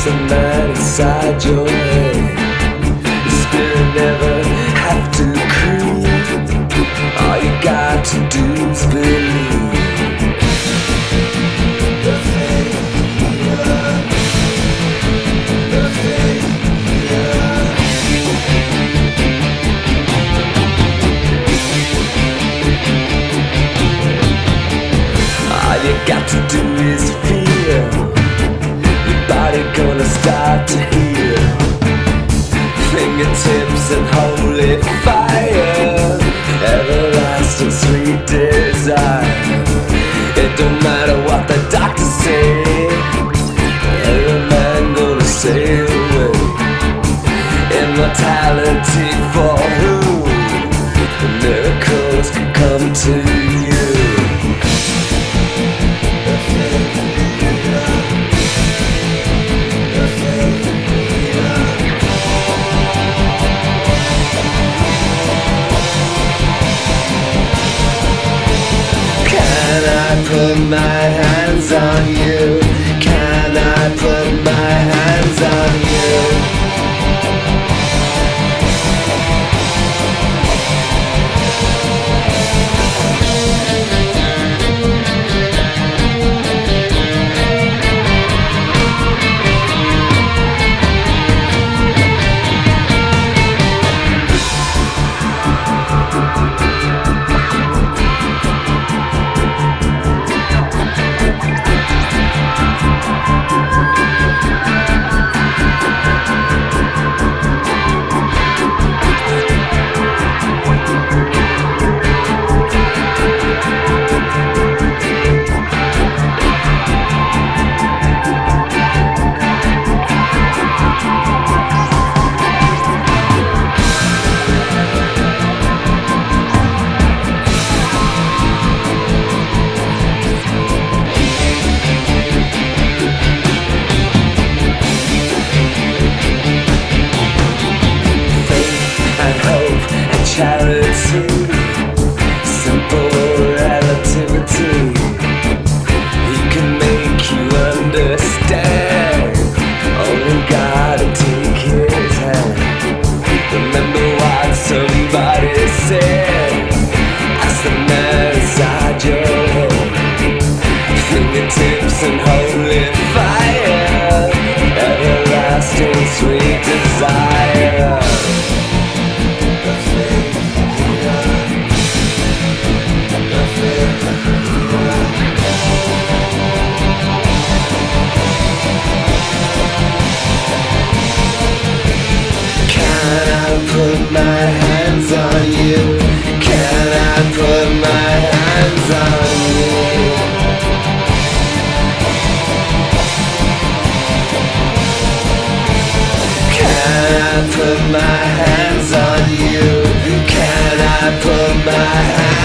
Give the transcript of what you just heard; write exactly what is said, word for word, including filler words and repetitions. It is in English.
the man inside your head. The spirit never have to creep. All you got to do is believe. The faith, the faith, all you got to do is feel. Your body gonna start to heal. Fingertips and holy fire, everlasting sweet desire. It don't matter what the doctors say, every man gonna sail away. Immortality for who? Miracles can come to you. Put my hands on you. Can I put my hands on you? Charity, simple relativity. He can make you understand. Only gotta take his hand. Remember what somebody said. Ask the man inside your head. Fingertips and holy fire, everlasting sweet desire. Put my hands on you. Can I put my hands on you? Can I put my hands on you? Can I put my hands